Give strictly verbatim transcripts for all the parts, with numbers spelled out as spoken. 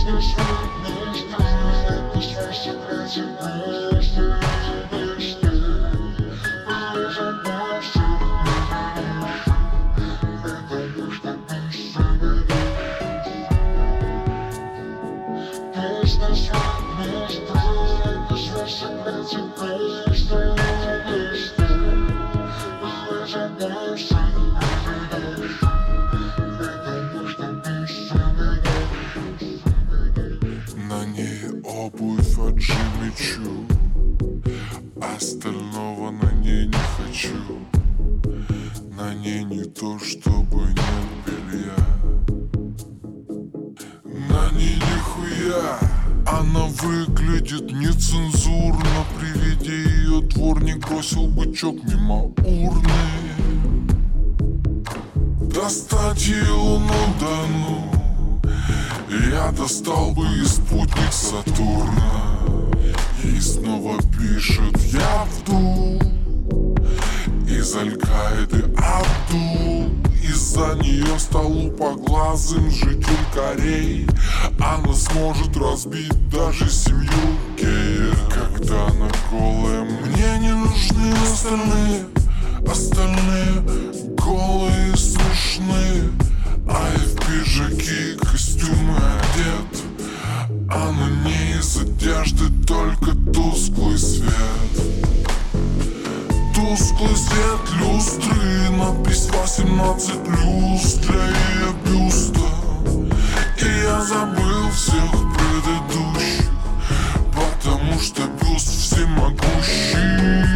На ней обувь от Джимми Чу, остального на ней не хочу. На ней не то, чтобы нет белья, на ней нихуя. Она выглядит нецензурно, при виде ее дворник бросил бычок мимо урны. Достать ее луну, да ну, я достал бы и спутник Сатурна. Ей снова пишет я вдул из Аль-Каиды Абдул. Из-за нее стал лупоглазым житель Кореи. Она сможет разбить даже семью геев. Когда она голая, мне не нужны остальные. Остальные голые смешные, а я в пиджаки и костюмы одет. А на ней из одежды только тусклый свет. Тусклый свет люстры, надпись восемнадцать плюс для ее бюста. И я забыл всех предыдущих, потому что бюст всемогущий.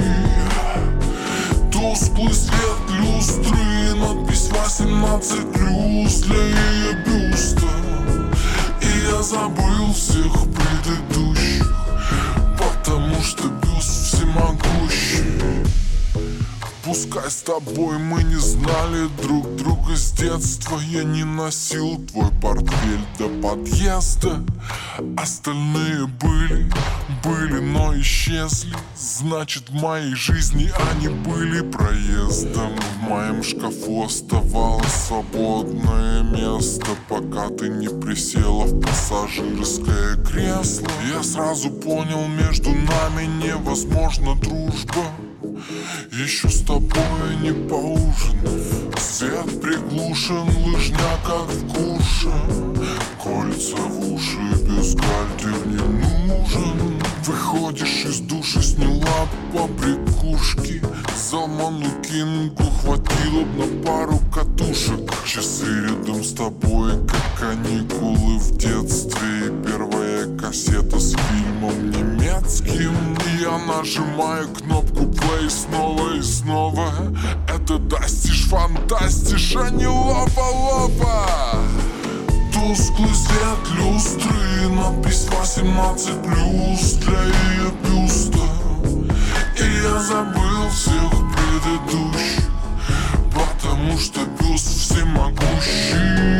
Тусклый свет люстры, надпись восемнадцать плюс для ее бюста. И я забыл всех предыдущих, потому что бюст всемогущий. Пускай с тобой мы не знали друг друга с детства, я не носил твой портфель до подъезда. Остальные были, были, но исчезли. Значит, в моей жизни они были проездом. В моем шкафу оставалось свободное место, пока ты не присела в пассажирское кресло. Я сразу понял, между нами невозможна дружба. Еще с тобой не поужинав. Свет приглушен, лыжня как в куше. Кольца в уши, бюстгальтер не нужен. Выходишь из душа, сняла побрякушки. За манукингу хватило б на пару катушек. Часы рядом с тобой, как каникулы в детстве. И первая кассета с фильмом немецким. Я нажимаю кнопку play снова и снова. Это дастиш, фантастиш, а не лопа-лопа. Тусклый свет люстры, надпись восемнадцать плюс для ее бюста. И я забыл всех предыдущих, потому что бюст всемогущий.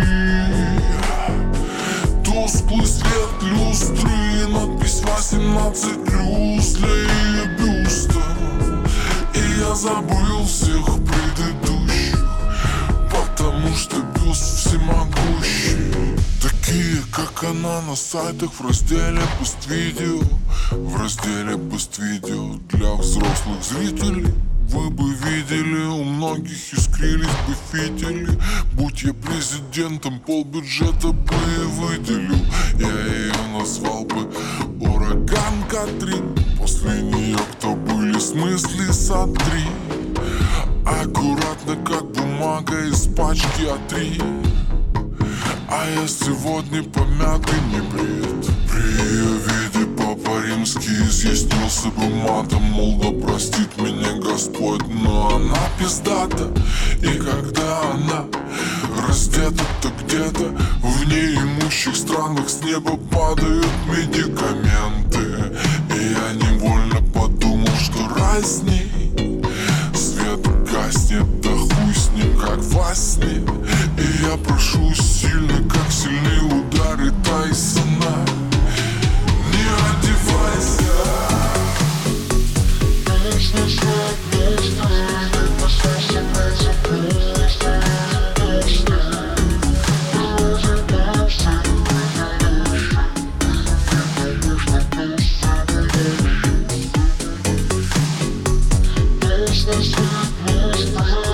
Тусклый свет люстры, надпись восемнадцать плюс для ее бюста. И я забыл всех предыдущих, потому что бюст всемогущий. Такие, как она, на сайтах в разделе Бэст-видео. В разделе Бэст-видео для взрослых зрителей. Вы бы видели, у многих искрились бы фитили. Будь я президентом, полбюджета бы и выделил. Я ее назвал бы Ураган Катрин. После нее кто были смысле сотри. Аккуратно, как бумага из пачки а три. А я сегодня помятый не брит. При ее виде Папа Римский изъяснился бы матом. Мол, да простит меня Господь, но она пиздата. И когда она раздета, то где-то в неимущих странах с неба падают медикаменты. И я невольно подумал, что рай с ней. Свет гаснет, да хуй с ним, как во сне. И я прошу сильно, как сильные удары Тайсона. Не одевайся. Пожалуйста,